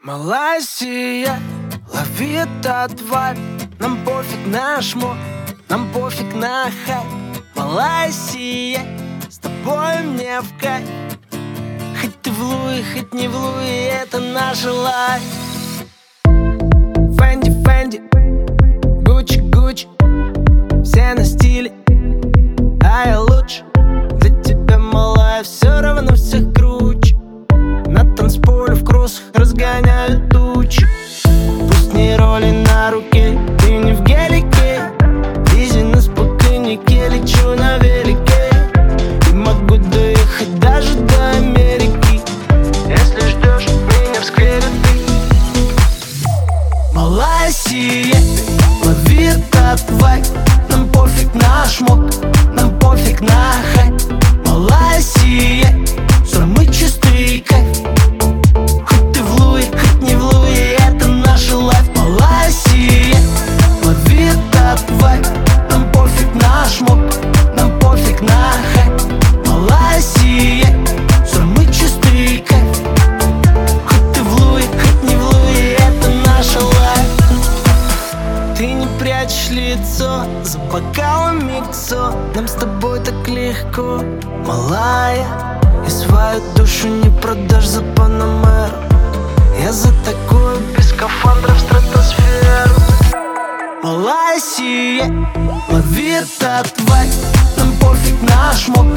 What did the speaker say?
Малайзия, лови этот вайб. Нам пофиг на шмот, нам пофиг на хайп. Малайзия, с тобой мне в кайф. Хоть ты в Луи, хоть не в Луи, это наша лайф. Фенди, Фенди, Гуччи, Гуччи, все на стиле, а я лучше. Для тебя, малая, все равно всех круче. На танцполе в кроссах разгоняют тучи. Пусть не роли на руке, ты не в гелике. Изи на спокойнике, лечу на велике. И могу доехать даже до Америки, если ждешь меня в сквере ты. Малайзия, лови этот вайб. Нам пофиг на шмот, нам пофиг на хайп. Малайзия, самый чистый кайф. Хоть ты в Луи, хоть не в Луи, это наша лайф. Малайзия, лови этот вайб. Нам пофиг на шмот, нам пофиг на хайп. Малайзия, самый чистый кайф. Хоть ты в Луи, хоть не в Луи, это наша лайф. Ты не прячешь лицо за бокалом миксо. Нам с тобой так легко, малая. И свою душу не продашь за Панамеру. Я за такое без скафандра в стратосферу. Малайзия, лови этот вайб. Нам пофиг на шмот,